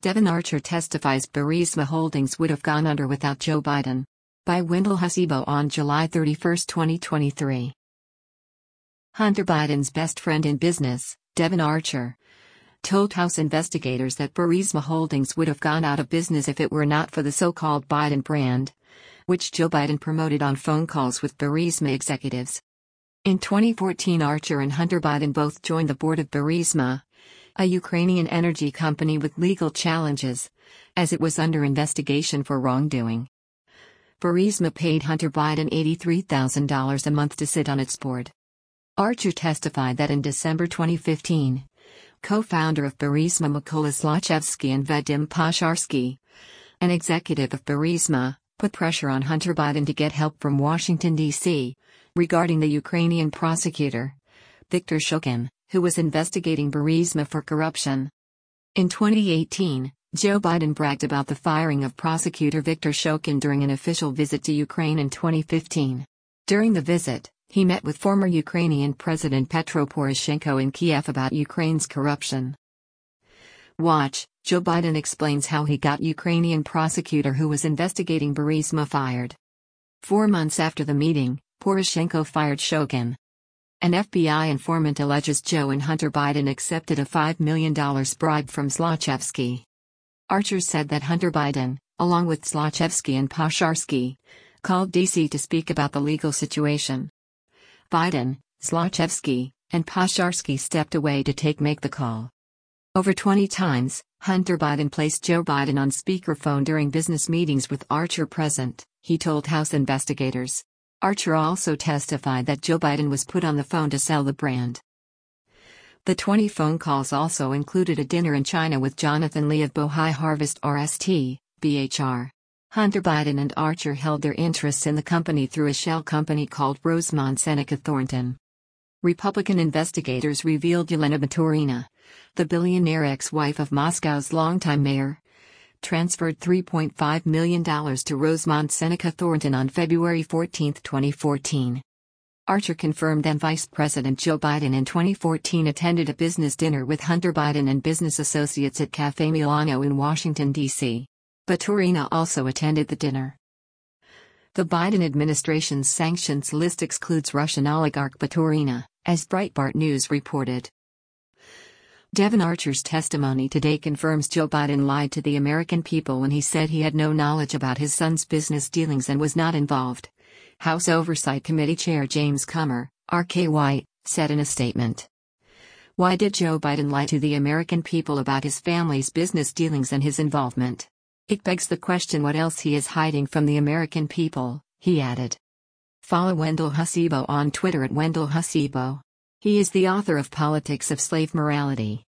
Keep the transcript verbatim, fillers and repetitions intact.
Devon Archer testifies Burisma Holdings would have gone under without Joe Biden. By Wendell Husibo on July thirty-first, twenty twenty-three. Hunter Biden's best friend in business, Devon Archer, told House investigators that Burisma Holdings would have gone out of business if it were not for the so-called Biden brand, which Joe Biden promoted on phone calls with Burisma executives. In twenty fourteen, Archer and Hunter Biden both joined the board of Burisma, a Ukrainian energy company with legal challenges, as it was under investigation for wrongdoing. Burisma paid Hunter Biden eighty-three thousand dollars a month to sit on its board. Archer testified that in December twenty fifteen, co-founder of Burisma Mykola Zlochevsky and Vadim Pozharsky, an executive of Burisma, put pressure on Hunter Biden to get help from Washington, D C, regarding the Ukrainian prosecutor, Viktor Shokin, who was investigating Burisma for corruption. In twenty eighteen, Joe Biden bragged about the firing of prosecutor Viktor Shokin during an official visit to Ukraine in twenty fifteen. During the visit, he met with former Ukrainian President Petro Poroshenko in Kiev about Ukraine's corruption. Watch, Joe Biden explains how he got Ukrainian prosecutor who was investigating Burisma fired. Four months after the meeting, Poroshenko fired Shokin. An F B I informant alleges Joe and Hunter Biden accepted a five million dollars bribe from Zlochevsky. Archer said that Hunter Biden, along with Zlochevsky and Pozharsky, called D C to speak about the legal situation. Biden, Zlochevsky, and Pozharsky stepped away to take make the call. Over twenty times, Hunter Biden placed Joe Biden on speakerphone during business meetings with Archer present, he told House investigators. Archer also testified that Joe Biden was put on the phone to sell the brand. The twenty phone calls also included a dinner in China with Jonathan Lee of Bohai Harvest R S T, B H R. Hunter Biden and Archer held their interests in the company through a shell company called Rosemont Seneca Thornton. Republican investigators revealed Yelena Baturina, the billionaire ex-wife of Moscow's longtime mayor, transferred three point five million dollars to Rosemont Seneca Thornton on February fourteenth, twenty fourteen. Archer confirmed then Vice President Joe Biden in twenty fourteen attended a business dinner with Hunter Biden and business associates at Cafe Milano in Washington, D C Baturina also attended the dinner. The Biden administration's sanctions list excludes Russian oligarch Baturina, as Breitbart News reported. Devon Archer's testimony today confirms Joe Biden lied to the American people when he said he had no knowledge about his son's business dealings and was not involved. House Oversight Committee Chair James Comer, R K Y, said in a statement. Why did Joe Biden lie to the American people about his family's business dealings and his involvement? It begs the question what else he is hiding from the American people, he added. Follow Wendell Husibo on Twitter at Wendell Husibo. He is the author of Politics of Slave Morality.